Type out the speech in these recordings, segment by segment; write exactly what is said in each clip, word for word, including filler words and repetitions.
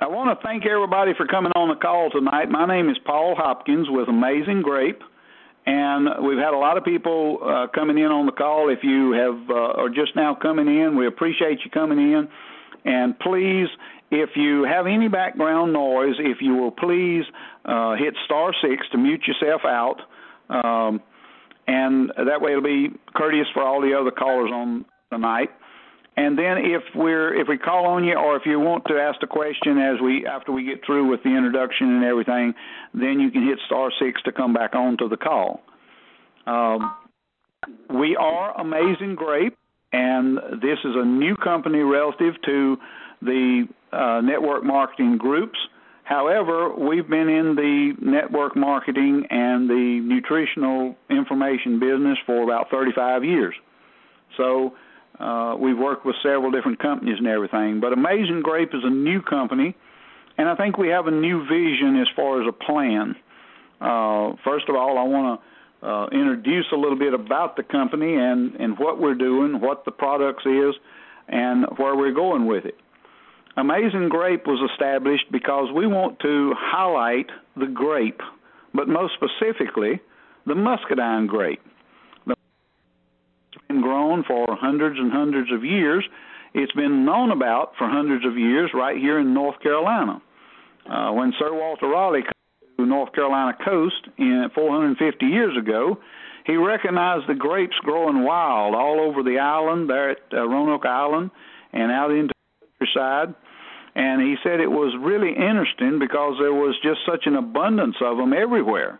I want to thank everybody for coming on the call tonight. My name is Paul Hopkins with Amazing Grape, and we've had a lot of people uh, coming in on the call. If you have uh, are just now coming in, we appreciate you coming in. And please, if you have any background noise, if you will please uh, hit star six to mute yourself out, um, and that way it'll be courteous for all the other callers on tonight. And then if we're if we call on you, or if you want to ask a question as we after we get through with the introduction and everything, then you can hit star six to come back on to the call. Um, we are Amazing Grape, and this is a new company relative to the uh, network marketing groups. However, we've been in the network marketing and the nutritional information business for about thirty-five years. So Uh, we've worked with several different companies and everything, but Amazing Grape is a new company, and I think we have a new vision as far as a plan. Uh, first of all, I want to uh, introduce a little bit about the company and, and what we're doing, what the products is, and where we're going with it. Amazing Grape was established because we want to highlight the grape, but most specifically, the muscadine grape. Been grown for hundreds and hundreds of years. It's been known about for hundreds of years right here in North Carolina. Uh, when Sir Walter Raleigh came to the North Carolina coast in four hundred fifty years ago, he recognized the grapes growing wild all over the island, there at uh, Roanoke Island and out into the countryside. And he said it was really interesting because there was just such an abundance of them everywhere.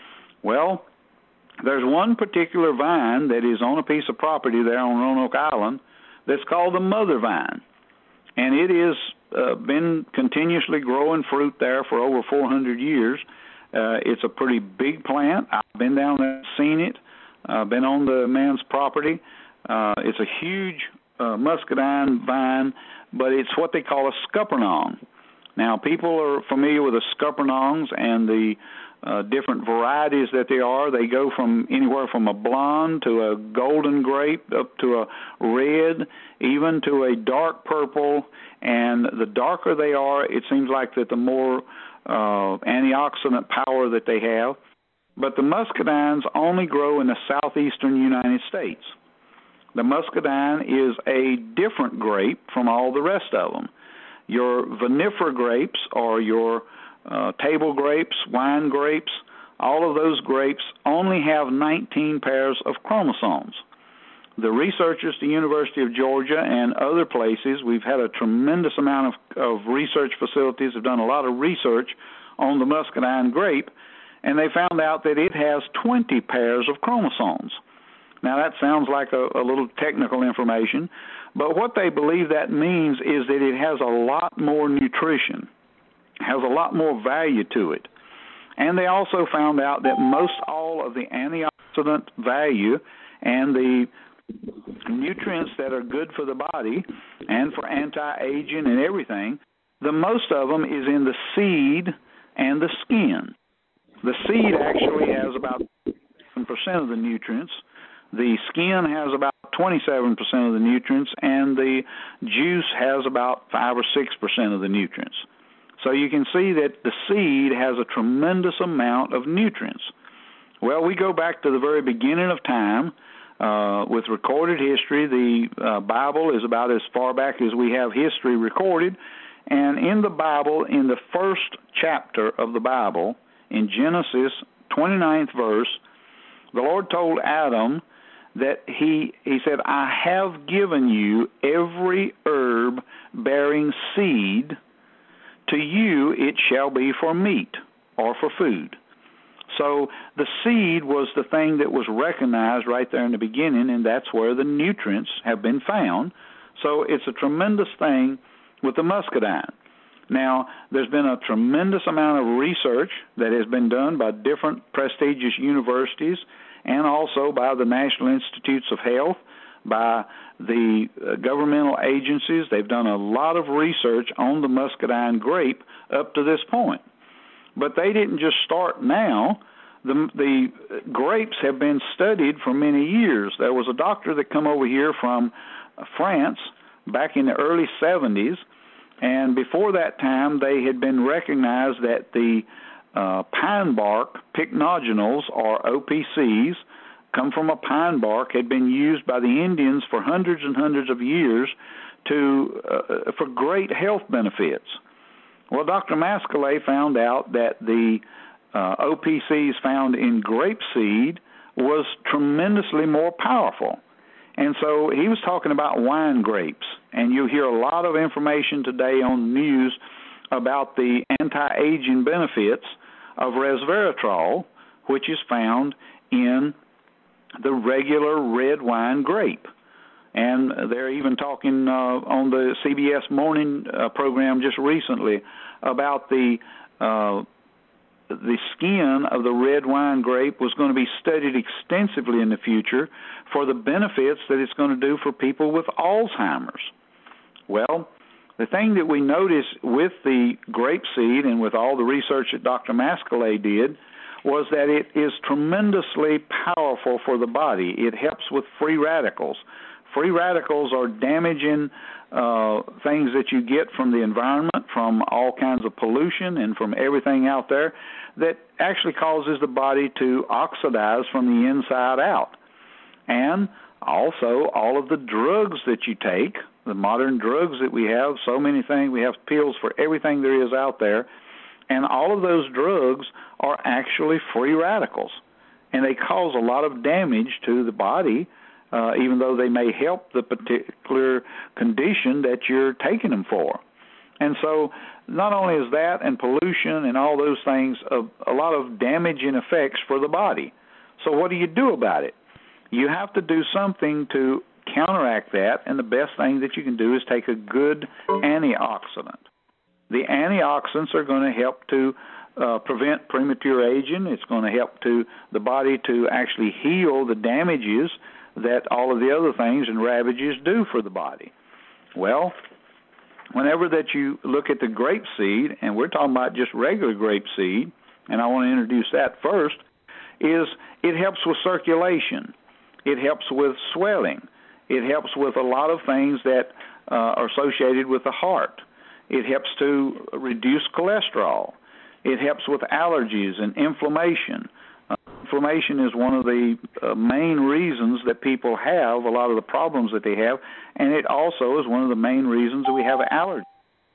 Well, there's one particular vine that is on a piece of property there on Roanoke Island that's called the mother vine, and it has uh, been continuously growing fruit there for over four hundred years. Uh, it's a pretty big plant. I've been down there and seen it. I've uh, been on the man's property. Uh, it's a huge uh, muscadine vine, but it's what they call a scuppernong. Now, people are familiar with the scuppernongs and the Uh, different varieties that they are. They go from anywhere from a blonde to a golden grape up to a red, even to a dark purple. And the darker they are, it seems like that the more uh, antioxidant power that they have. But the muscadines only grow in the southeastern United States. The muscadine is a different grape from all the rest of them. Your vinifera grapes or your Uh, table grapes, wine grapes, all of those grapes only have nineteen pairs of chromosomes. The researchers at the University of Georgia and other places, we've had a tremendous amount of, of research facilities, have done a lot of research on the muscadine grape, and they found out that it has twenty pairs of chromosomes. Now, that sounds like a, a little technical information, but what they believe that means is that it has a lot more nutrition, has a lot more value to it. And they also found out that most all of the antioxidant value and the nutrients that are good for the body and for anti-aging and everything, the most of them is in the seed and the skin. The seed actually has about seven percent of the nutrients. The skin has about twenty-seven percent of the nutrients, and the juice has about five or six percent of the nutrients. So you can see that the seed has a tremendous amount of nutrients. Well, we go back to the very beginning of time. Uh, with recorded history, the uh, Bible is about as far back as we have history recorded. And in the Bible, in the first chapter of the Bible, in Genesis twenty-ninth verse, the Lord told Adam that he, he said, I have given you every herb bearing seed. To you it shall be for meat or for food. So the seed was the thing that was recognized right there in the beginning, and that's where the nutrients have been found. So it's a tremendous thing with the muscadine. Now, there's been a tremendous amount of research that has been done by different prestigious universities and also by the National Institutes of Health, by the uh, governmental agencies. They've done a lot of research on the muscadine grape up to this point. But they didn't just start now. The, the grapes have been studied for many years. There was a doctor that come over here from France back in the early seventies, And before that time, they had been recognized that the uh, pine bark pycnogenals, or O P Cs, come from a pine bark, had been used by the Indians for hundreds and hundreds of years to uh, for great health benefits. Well, Doctor Masquelet found out that the uh, O P Cs found in grapeseed was tremendously more powerful. And so he was talking about wine grapes, and you hear a lot of information today on the news about the anti-aging benefits of resveratrol, which is found in the regular red wine grape. And they're even talking uh, on the C B S Morning uh, program just recently about the uh, the skin of the red wine grape was going to be studied extensively in the future for the benefits that it's going to do for people with Alzheimer's. Well, the thing that we notice with the grapeseed and with all the research that Doctor Masquelet did was that it is tremendously powerful for the body. It helps with free radicals. Free radicals are damaging uh, things that you get from the environment, from all kinds of pollution and from everything out there that actually causes the body to oxidize from the inside out. And also all of the drugs that you take, the modern drugs that we have, so many things, we have pills for everything there is out there, and all of those drugs are actually free radicals. And they cause a lot of damage to the body, uh, even though they may help the particular condition that you're taking them for. And so not only is that and pollution and all those things a, a lot of damaging effects for the body. So what do you do about it? You have to do something to counteract that, and the best thing that you can do is take a good antioxidant. The antioxidants are going to help to uh, prevent premature aging. It's going to help to the body to actually heal the damages that all of the other things and ravages do for the body. Well, whenever that you look at the grapeseed, and we're talking about just regular grapeseed, and I want to introduce that first, is it helps with circulation. It helps with swelling. It helps with a lot of things that uh, are associated with the heart. It helps to reduce cholesterol. It helps with allergies and inflammation. Uh, inflammation is one of the uh, main reasons that people have a lot of the problems that they have, and it also is one of the main reasons that we have allergies.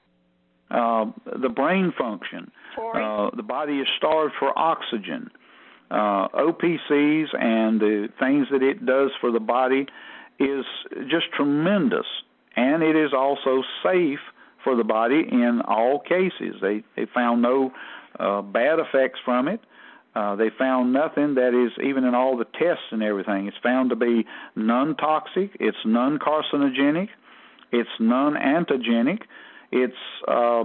Uh, the brain function. Uh, the body is starved for oxygen. Uh, O P Cs and the things that it does for the body is just tremendous, and it is also safe for the body in all cases. They they found no uh, bad effects from it. Uh, they found nothing that is, even in all the tests and everything, it's found to be non-toxic, it's non-carcinogenic, it's non-antigenic, it's uh,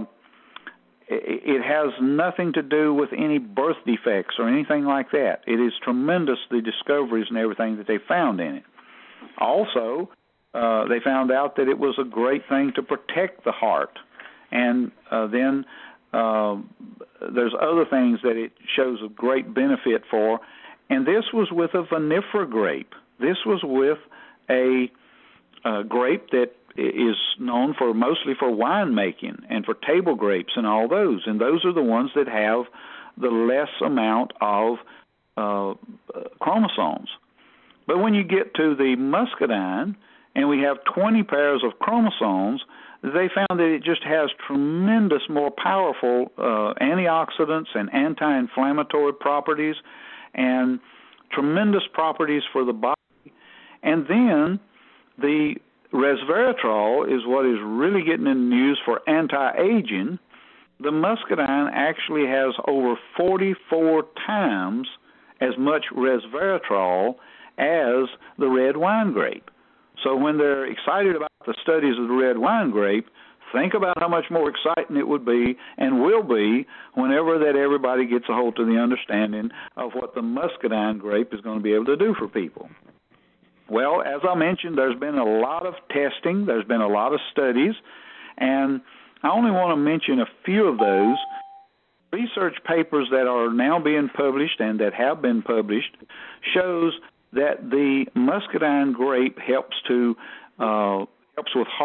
it has nothing to do with any birth defects or anything like that. It is tremendous, the discoveries and everything that they found in it. Also, uh, they found out that it was a great thing to protect the heart. And uh, then uh, there's other things that it shows a great benefit for. And this was with a vinifera grape. This was with a, a grape that is known for mostly for winemaking and for table grapes and all those. And those are the ones that have the less amount of uh, chromosomes. But when you get to the muscadine, and we have twenty pairs of chromosomes, they found that it just has tremendous more powerful uh, antioxidants and anti-inflammatory properties and tremendous properties for the body. And then the resveratrol is what is really getting in the news for anti-aging. The muscadine actually has over forty-four times as much resveratrol as the red wine grape. So when they're excited about the studies of the red wine grape, think about how much more exciting it would be and will be whenever that everybody gets a hold of the understanding of what the muscadine grape is going to be able to do for people. Well, as I mentioned, there's been a lot of testing, there's been a lot of studies, and I only want to mention a few of those. Research papers that are now being published and that have been published shows that the muscadine grape helps to uh, helps with heart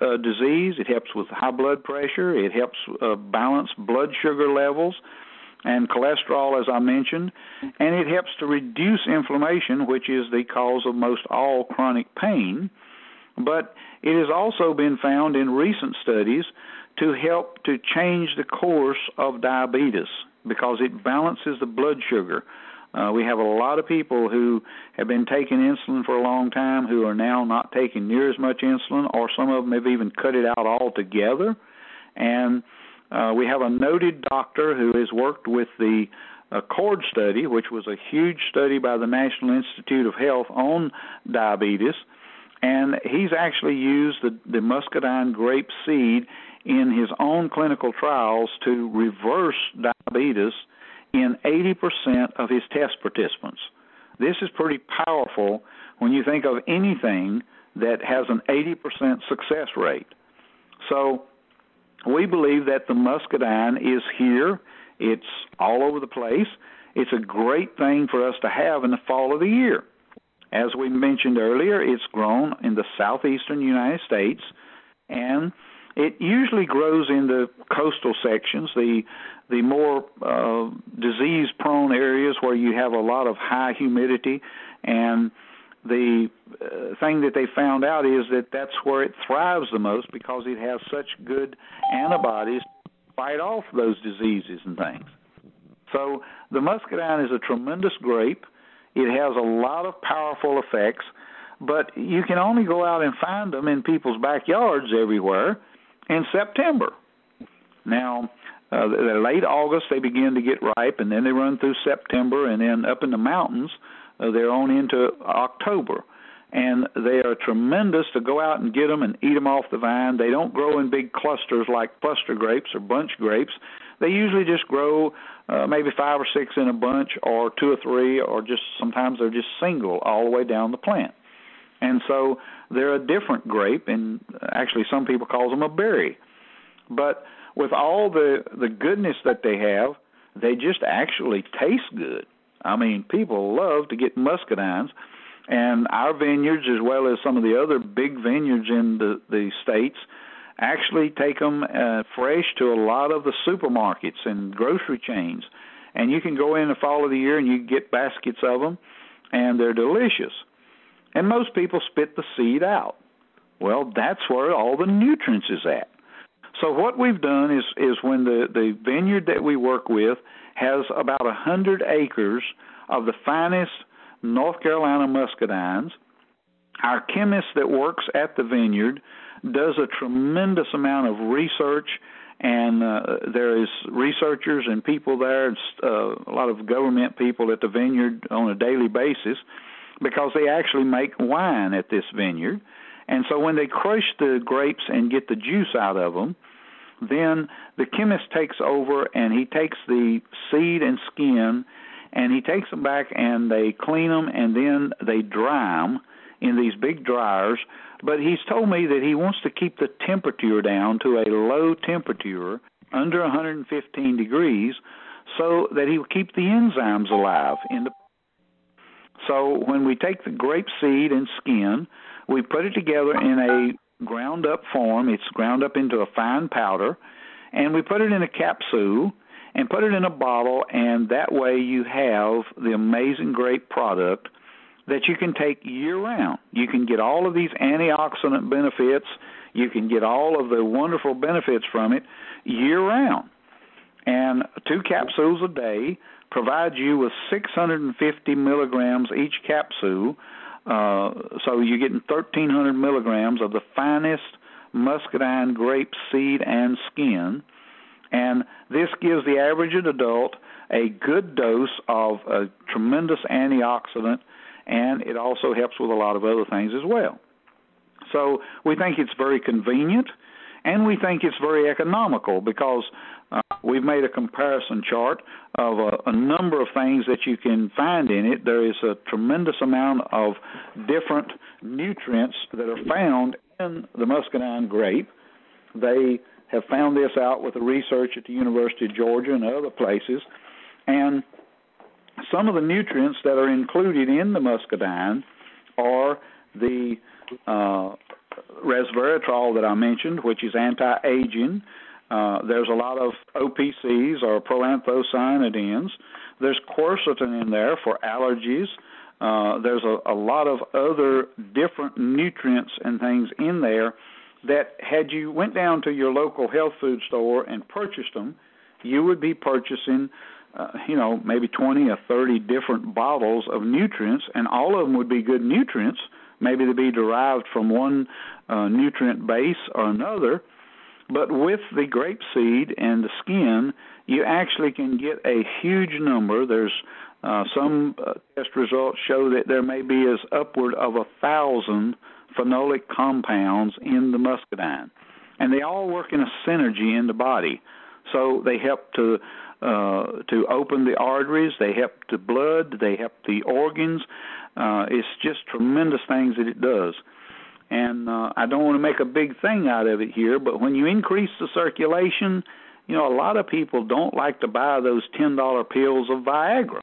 uh, disease. It helps with high blood pressure. It helps uh, balance blood sugar levels and cholesterol, as I mentioned, and it helps to reduce inflammation, which is the cause of most all chronic pain. But it has also been found in recent studies to help to change the course of diabetes because it balances the blood sugar. Uh, we have a lot of people who have been taking insulin for a long time who are now not taking near as much insulin, or some of them have even cut it out altogether. And uh, we have a noted doctor who has worked with the uh, CORD study, which was a huge study by the National Institute of Health on diabetes, and he's actually used the, the muscadine grape seed in his own clinical trials to reverse diabetes in eighty percent of his test participants. This is pretty powerful when you think of anything that has an eighty percent success rate. So we believe that the muscadine is here. It's all over the place. It's a great thing for us to have in the fall of the year. As we mentioned earlier, it's grown in the southeastern United States, and it usually grows in the coastal sections, the the more uh, disease-prone areas where you have a lot of high humidity. And the uh, thing that they found out is that that's where it thrives the most because it has such good antibodies to fight off those diseases and things. So the muscadine is a tremendous grape. It has a lot of powerful effects, but you can only go out and find them in people's backyards everywhere in September. Now, uh, late August they begin to get ripe, and then they run through September, and then up in the mountains uh, they're on into October. And they are tremendous to go out and get them and eat them off the vine. They don't grow in big clusters like cluster grapes or bunch grapes. They usually just grow uh, maybe five or six in a bunch, or two or three, or just sometimes they're just single all the way down the plant. And so they're a different grape, and actually some people call them a berry. But with all the, the goodness that they have, they just actually taste good. I mean, people love to get muscadines, and our vineyards, as well as some of the other big vineyards in the, the states, actually take them uh, fresh to a lot of the supermarkets and grocery chains. And you can go in the fall of the year and you get baskets of them, and they're delicious. And most people spit the seed out. Well, that's where all the nutrients is at. So what we've done is, is when the, the vineyard that we work with has about one hundred acres of the finest North Carolina muscadines, our chemist that works at the vineyard does a tremendous amount of research, and uh, there is researchers and people there, uh, a lot of government people at the vineyard on a daily basis, because they actually make wine at this vineyard. And so when they crush the grapes and get the juice out of them, then the chemist takes over and he takes the seed and skin and he takes them back and they clean them and then they dry them in these big dryers. But he's told me that he wants to keep the temperature down to a low temperature, under one hundred fifteen degrees, so that he will keep the enzymes alive in the. So when we take the grape seed and skin, we put it together in a ground-up form. It's ground up into a fine powder, and we put it in a capsule and put it in a bottle, and that way you have the amazing grape product that you can take year-round. You can get all of these antioxidant benefits. You can get all of the wonderful benefits from it year-round. And two capsules a day provides you with six hundred fifty milligrams each capsule, uh, so you're getting thirteen hundred milligrams of the finest muscadine grape seed and skin, and this gives the average adult a good dose of a tremendous antioxidant, and it also helps with a lot of other things as well. So we think it's very convenient, and we think it's very economical because uh, we've made a comparison chart of a, a number of things that you can find in it. There is a tremendous amount of different nutrients that are found in the muscadine grape. They have found this out with the research at the University of Georgia and other places, and some of the nutrients that are included in the muscadine are the uh, resveratrol that I mentioned, which is anti-aging. Uh, there's a lot of O P Cs, or proanthocyanidins. There's quercetin in there for allergies. Uh, there's a, a lot of other different nutrients and things in there that, had you went down to your local health food store and purchased them, you would be purchasing, uh, you know, maybe twenty or thirty different bottles of nutrients, and all of them would be good nutrients. Maybe they'd be derived from one uh, nutrient base or another. But with the grapeseed and the skin, you actually can get a huge number. There's uh, some uh, test results show that there may be as upward of a thousand phenolic compounds in the muscadine, and they all work in a synergy in the body. So they help to uh, to open the arteries, they help the blood, they help the organs. Uh, it's just tremendous things that it does. And uh, I don't want to make a big thing out of it here, but when you increase the circulation, you know, a lot of people don't like to buy those ten dollar pills of Viagra.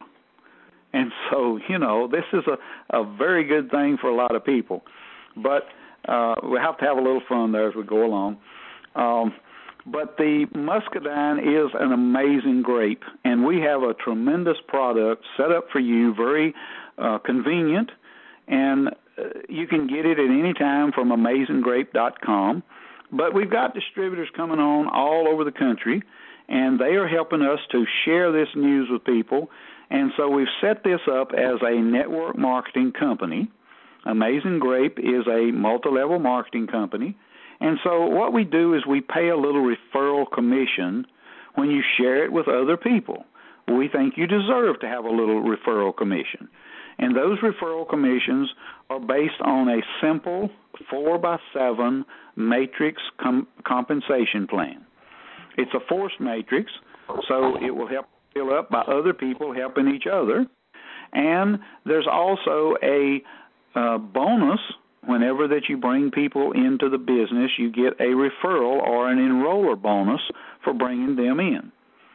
And so, you know, this is a, a very good thing for a lot of people. But uh, we have to have a little fun there as we go along. Um, but the muscadine is an amazing grape, and we have a tremendous product set up for you, very uh, convenient, and uh, you can get it at any time from amazing grape dot com. But we've got distributors coming on all over the country, and they are helping us to share this news with people. And so we've set this up as a network marketing company. Amazing Grape is a multi-level marketing company. And so what we do is we pay a little referral commission when you share it with other people. We think you deserve to have a little referral commission. And those referral commissions are based on a simple four by seven matrix com- compensation plan. It's a forced matrix, so it will help fill up by other people helping each other. And there's also a uh, bonus. Whenever that you bring people into the business, you get a referral or an enroller bonus for bringing them in.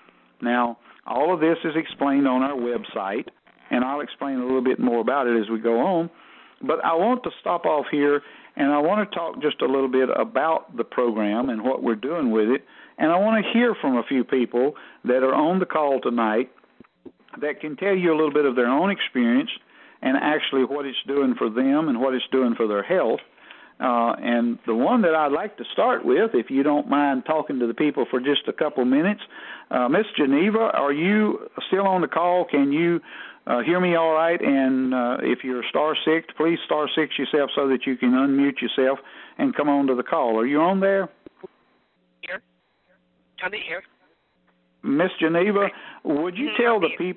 Now, all of this is explained on our website, and I'll explain a little bit more about it as we go on. But I want to stop off here, and I want to talk just a little bit about the program and what we're doing with it. And I want to hear from a few people that are on the call tonight that can tell you a little bit of their own experience and actually what it's doing for them and what it's doing for their health. Uh, and the one that I'd like to start with, if you don't mind talking to the people for just a couple minutes, uh, Miss Geneva, are you still on the call? Can you uh, hear me all right? And uh, if you're star six, please star six yourself so that you can unmute yourself and come on to the call. Are you on there? Here. I'm here. Miss Geneva, would you tell the people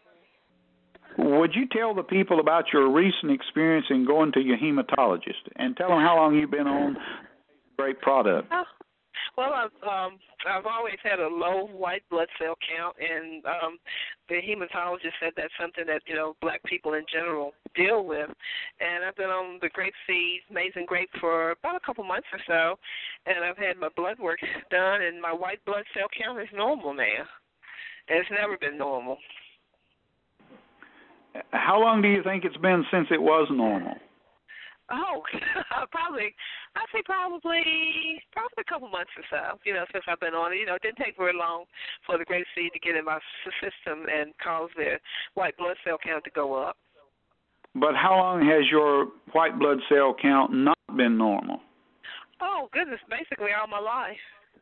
Would you tell the people about your recent experience in going to your hematologist, and tell them how long you've been on great product? Oh, well, I've um, I've always had a low white blood cell count, and um, the hematologist said that's something that you know black people in general deal with. And I've been on the grape seed, Amazing Grape, for about a couple months or so, and I've had my blood work done, and my white blood cell count is normal now. And it's never been normal. How long do you think it's been since it was normal? Oh, probably, I'd say probably, probably a couple months or so, you know, since I've been on it. You know, it didn't take very long for the grape seed to get in my system and cause their white blood cell count to go up. But how long has your white blood cell count not been normal? Oh, goodness, basically all my life.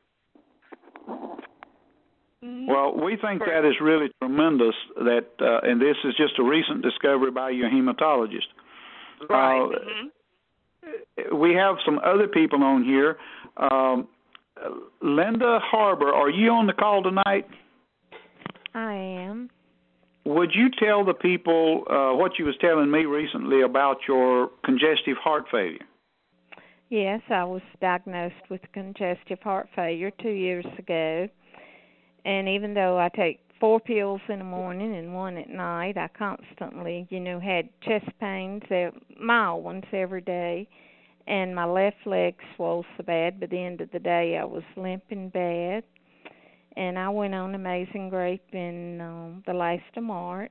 Well, we think that is really tremendous, that, uh, and this is just a recent discovery by your hematologist. Right. Uh, mm-hmm. We have some other people on here. Um, Linda Harbor, are you on the call tonight? I am. Would you tell the people uh, what you was telling me recently about your congestive heart failure? Yes, I was diagnosed with congestive heart failure two years ago. And even though I take four pills in the morning and one at night, I constantly, you know, had chest pains, mild ones every day, and my left leg swelled so bad. By the end of the day, I was limping bad. And I went on Amazing Grape in um, the last of March,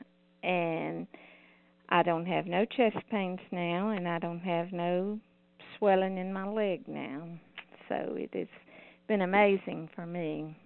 and I don't have no chest pains now, and I don't have no swelling in my leg now. So it has been amazing for me.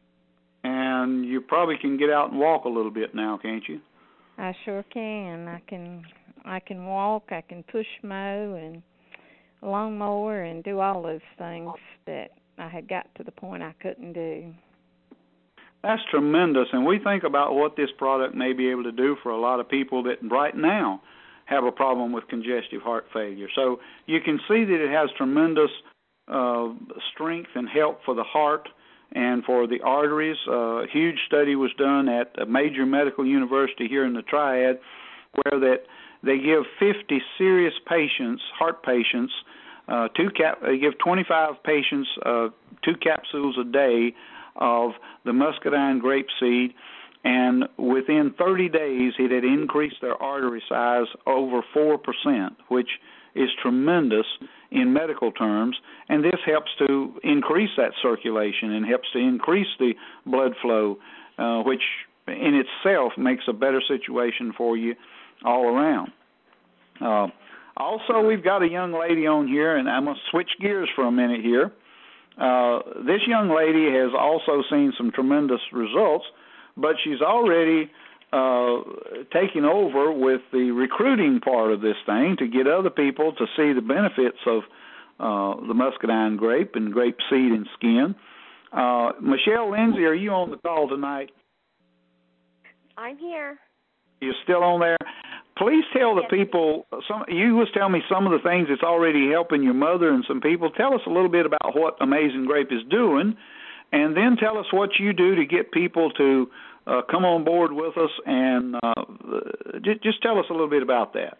And you probably can get out and walk a little bit now, can't you? I sure can. I can I can walk, I can push mow and lawnmower and do all those things that I had got to the point I couldn't do. That's tremendous, and we think about what this product may be able to do for a lot of people that right now have a problem with congestive heart failure. So you can see that it has tremendous uh, strength and help for the heart and for the arteries. Uh, a huge study was done at a major medical university here in the Triad where that they give fifty serious patients, heart patients, uh, two cap. They give twenty-five patients uh, two capsules a day of the muscadine grapeseed, and within thirty days it had increased their artery size over four percent, which is tremendous in medical terms, and this helps to increase that circulation and helps to increase the blood flow, uh, which in itself makes a better situation for you all around. Uh, also, we've got a young lady on here, and I'm going to switch gears for a minute here. Uh, this young lady has also seen some tremendous results, but she's already uh, taken over with the recruiting part of this thing to get other people to see the benefits of uh, the muscadine grape and grape seed and skin. Uh, Michelle Lindsay, are you on the call tonight? I'm here. You're still on there? Please tell the yes. people, some, you was telling me some of the things that's already helping your mother and some people. Tell us a little bit about what Amazing Grape is doing, and then tell us what you do to get people to uh, come on board with us, and uh, just, just tell us a little bit about that.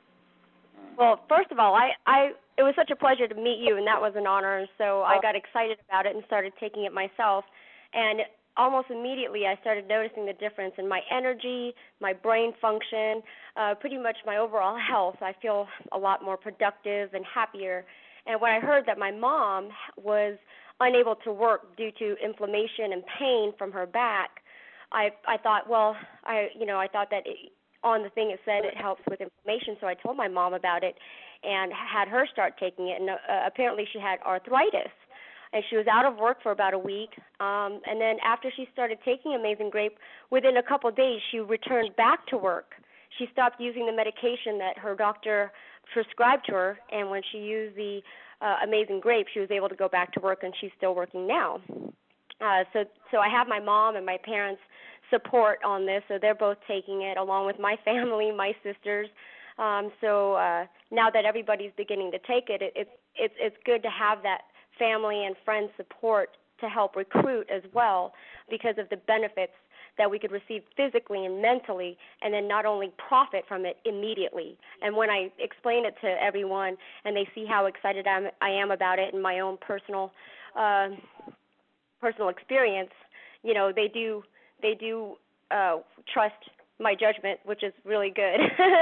Well, first of all, I, I it was such a pleasure to meet you, and that was an honor, and so I got excited about it and started taking it myself, and almost immediately I started noticing the difference in my energy, my brain function, uh, pretty much my overall health. I feel a lot more productive and happier. And when I heard that my mom was unable to work due to inflammation and pain from her back, I I thought, well, I you know, I thought that it, on the thing it said it helps with inflammation, so I told my mom about it and had her start taking it. And uh, apparently she had arthritis. And she was out of work for about a week. Um, and then after she started taking Amazing Grape, within a couple of days, she returned back to work. She stopped using the medication that her doctor prescribed to her, and when she used the uh, Amazing Grape, she was able to go back to work, and she's still working now. Uh, so, so I have my mom and my parents' support on this, so they're both taking it, along with my family, my sisters. Um, so uh, now that everybody's beginning to take it, it, it it's it's good to have that family and friend support to help recruit as well, because of the benefits that we could receive physically and mentally, and then not only profit from it immediately. And when I explain it to everyone and they see how excited I'm, I am about it in my own personal uh, personal experience, you know, they do they do uh, trust my judgment, which is really good.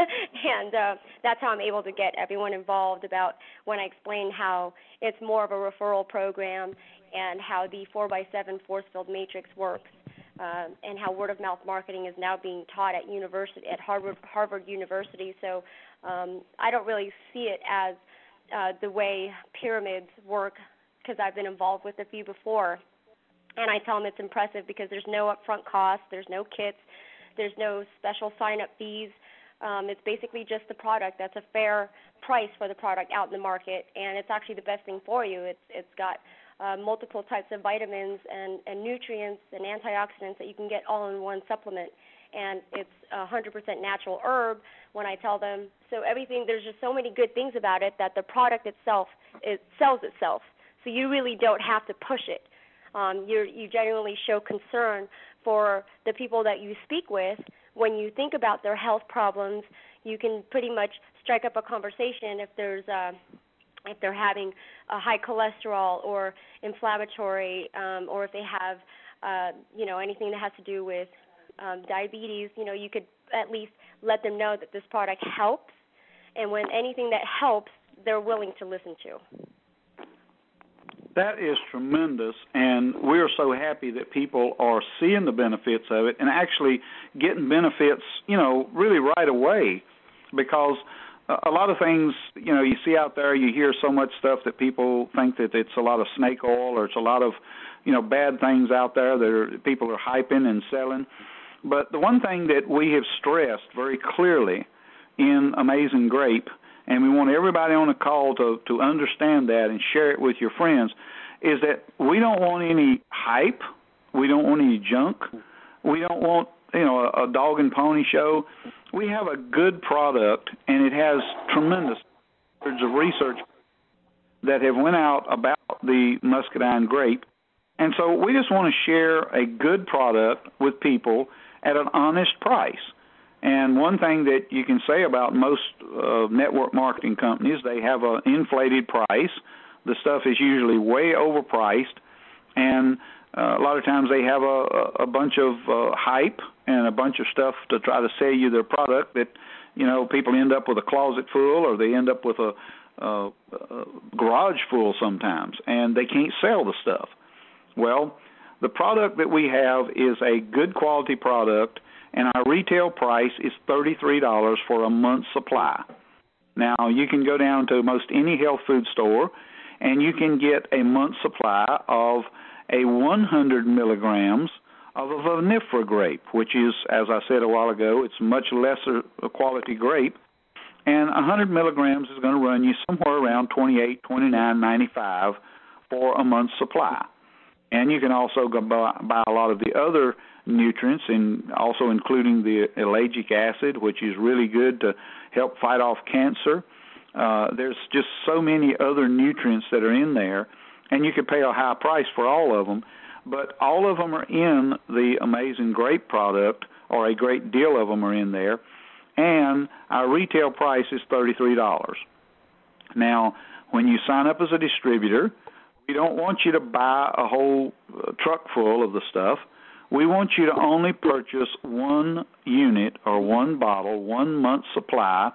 And uh, that's how I'm able to get everyone involved about when I explain how it's more of a referral program and how the four by seven force field matrix works, uh, and how word-of-mouth marketing is now being taught at university at Harvard, Harvard University. So um, I don't really see it as uh, the way pyramids work, because I've been involved with a few before. And I tell them it's impressive because there's no upfront cost, there's no kits, there's no special sign-up fees. Um, it's basically just the product. That's a fair price for the product out in the market, and it's actually the best thing for you. It's It's got uh, multiple types of vitamins and, and nutrients and antioxidants that you can get all in one supplement, and it's a one hundred percent natural herb when I tell them. So everything, there's just so many good things about it that the product itself, it sells itself. So you really don't have to push it. Um, you you genuinely show concern for the people that you speak with. When you think about their health problems, you can pretty much strike up a conversation if there's uh, if they're having a high cholesterol or inflammatory, um, or if they have uh, you know anything that has to do with um, diabetes. You know, you could at least let them know that this product helps, and when anything that helps, they're willing to listen to. That is tremendous, and we're so happy that people are seeing the benefits of it and actually getting benefits, you know, really right away, because uh, a lot of things, you know, you see out there, you hear so much stuff that people think that it's a lot of snake oil or it's a lot of, you know, bad things out there that are, people are hyping and selling. But the one thing that we have stressed very clearly in Amazing Grape, and we want everybody on the call to, to understand that and share it with your friends, is that we don't want any hype. We don't want any junk. We don't want, you know, a, a dog and pony show. We have a good product, and it has tremendous of research that have went out about the muscadine grape. And so we just want to share a good product with people at an honest price. And one thing that you can say about most uh, network marketing companies, they have an inflated price. The stuff is usually way overpriced, and uh, a lot of times they have a, a bunch of uh, hype and a bunch of stuff to try to sell you their product that, you know, people end up with a closet full or they end up with a, a, a garage full sometimes, and they can't sell the stuff. Well, the product that we have is a good quality product, and our retail price is thirty-three dollars for a month's supply. Now, you can go down to most any health food store, and you can get a month's supply of a one hundred milligrams of a vinifera grape, which is, as I said a while ago, it's much lesser quality grape, and one hundred milligrams is going to run you somewhere around twenty-eight, twenty-nine ninety-five for a month's supply. And you can also go buy, buy a lot of the other nutrients, and also including the ellagic acid, which is really good to help fight off cancer. Uh, there's just so many other nutrients that are in there, and you could pay a high price for all of them, but all of them are in the Amazing Grape product, or a great deal of them are in there, and our retail price is thirty-three dollars. Now, when you sign up as a distributor, we don't want you to buy a whole uh, truck full of the stuff. We want you to only purchase one unit or one bottle, one month's supply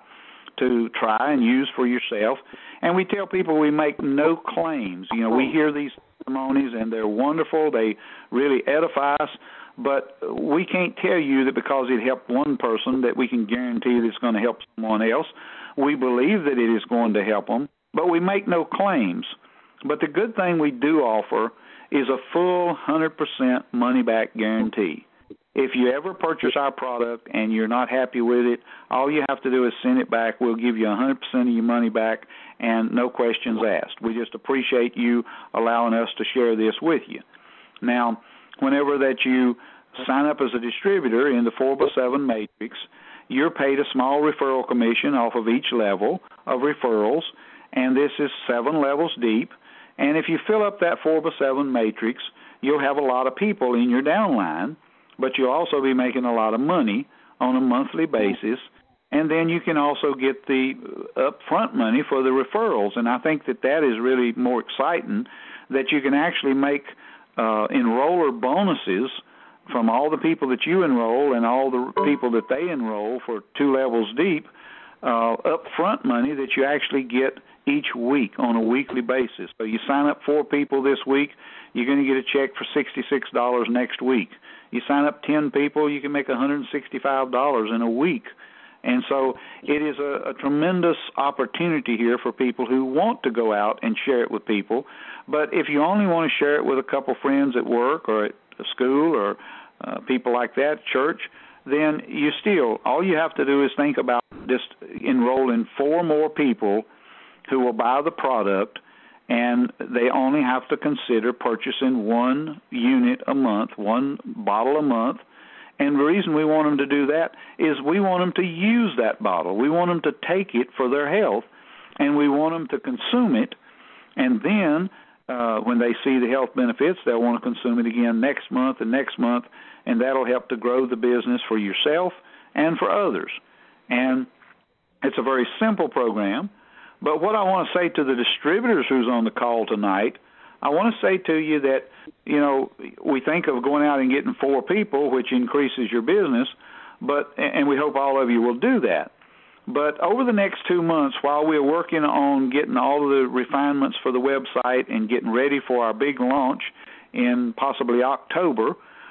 to try and use for yourself. And we tell people we make no claims. You know, we hear these testimonies, and they're wonderful. They really edify us. But we can't tell you that because it helped one person that we can guarantee that it's going to help someone else. We believe that it is going to help them, but we make no claims. But the good thing we do offer is a full one hundred percent money-back guarantee. If you ever purchase our product and you're not happy with it, all you have to do is send it back. We'll give you one hundred percent of your money back and no questions asked. We just appreciate you allowing us to share this with you. Now, whenever that you sign up as a distributor in the four by seven matrix, you're paid a small referral commission off of each level of referrals, and this is seven levels deep. And if you fill up that four by seven matrix, you'll have a lot of people in your downline, but you'll also be making a lot of money on a monthly basis. And then you can also get the upfront money for the referrals. And I think that that is really more exciting, that you can actually make uh, enroller bonuses from all the people that you enroll and all the people that they enroll for two levels deep, uh, upfront money that you actually get each week on a weekly basis. So you sign up four people this week, you're going to get a check for sixty-six dollars next week. You sign up ten people, you can make one hundred sixty-five dollars in a week. And so it is a, a tremendous opportunity here for people who want to go out and share it with people. But if you only want to share it with a couple friends at work or at school or uh, people like that, church, then you still, all you have to do is think about just enrolling four more people who will buy the product, and they only have to consider purchasing one unit a month, one bottle a month. And the reason we want them to do that is we want them to use that bottle. We want them to take it for their health, and we want them to consume it, and then uh, when they see the health benefits, they'll want to consume it again next month and next month, and that'll help to grow the business for yourself and for others. And it's a very simple program. But what I want to say to the distributors who's on the call tonight, I want to say to you that, you know, we think of going out and getting four people, which increases your business, but and we hope all of you will do that. But over the next two months, while we're working on getting all of the refinements for the website and getting ready for our big launch in possibly October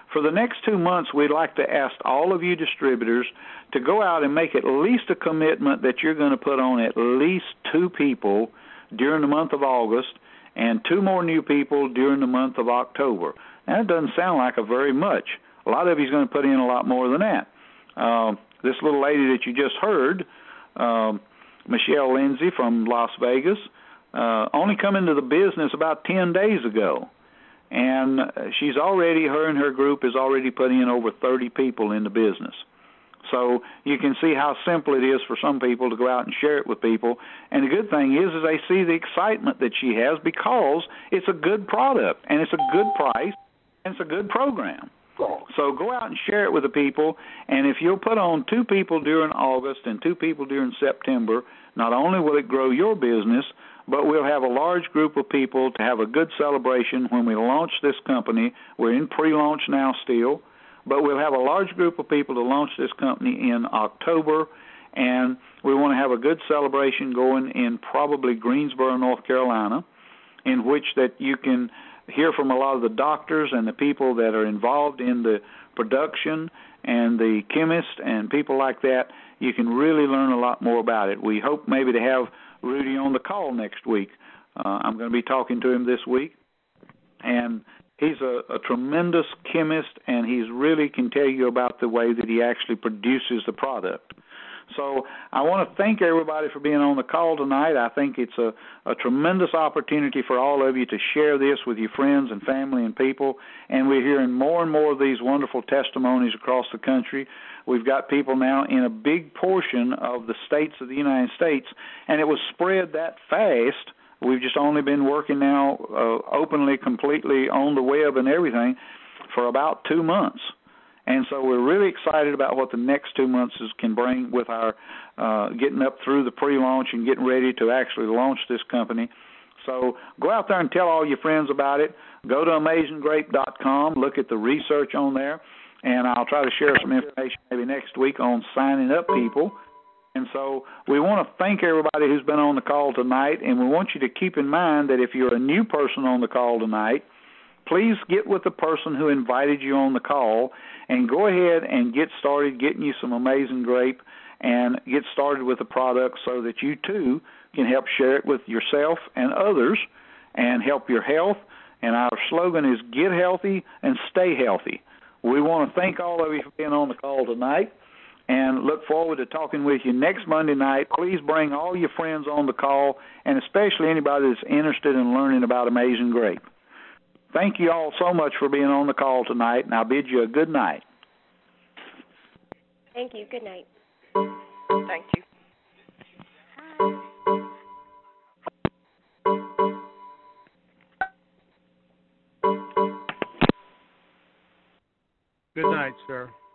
for the next two months, we'd like to ask all of you distributors to go out and make at least a commitment that you're going to put on at least two people during the month of August and two more new people during the month of October. Now, it doesn't sound like a very much. A lot of you is going to put in a lot more than that. Uh, this little lady that you just heard, um, Michelle Lindsay from Las Vegas, uh, only come into the business about ten days ago. And she's already, her and her group has already put in over thirty people in the business. So you can see how simple it is for some people to go out and share it with people. And the good thing is, is they see the excitement that she has because it's a good product, and it's a good price, and it's a good program. So go out and share it with the people, and if you'll put on two people during August and two people during September, not only will it grow your business, but we'll have a large group of people to have a good celebration when we launch this company. We're in pre-launch now still, but we'll have a large group of people to launch this company in October, and we want to have a good celebration going in probably Greensboro, North Carolina, in which that you can hear from a lot of the doctors and the people that are involved in the production and the chemists and people like that. You can really learn a lot more about it. We hope maybe to have Rudy on the call next week. Uh, I'm going to be talking to him this week, and he's a, a tremendous chemist, and he's really can tell you about the way that he actually produces the product. So I want to thank everybody for being on the call tonight. I think it's a, a tremendous opportunity for all of you to share this with your friends and family and people, and we're hearing more and more of these wonderful testimonies across the country. We've got people now in a big portion of the states of the United States, and it was spread that fast. We've just only been working now uh, openly, completely on the web and everything for about two months. And so we're really excited about what the next two months is, can bring with our uh, getting up through the pre-launch and getting ready to actually launch this company. So go out there and tell all your friends about it. Go to amazing grape dot com, look at the research on there, and I'll try to share some information maybe next week on signing up people. And so we want to thank everybody who's been on the call tonight, and we want you to keep in mind that if you're a new person on the call tonight, please get with the person who invited you on the call and go ahead and get started getting you some Amazing Grape and get started with the product so that you, too, can help share it with yourself and others and help your health. And our slogan is get healthy and stay healthy. We want to thank all of you for being on the call tonight and look forward to talking with you next Monday night. Please bring all your friends on the call, and especially anybody that's interested in learning about Amazing Grape. Thank you all so much for being on the call tonight, and I'll bid you a good night. Thank you. Good night. Thank you. Good night, sir.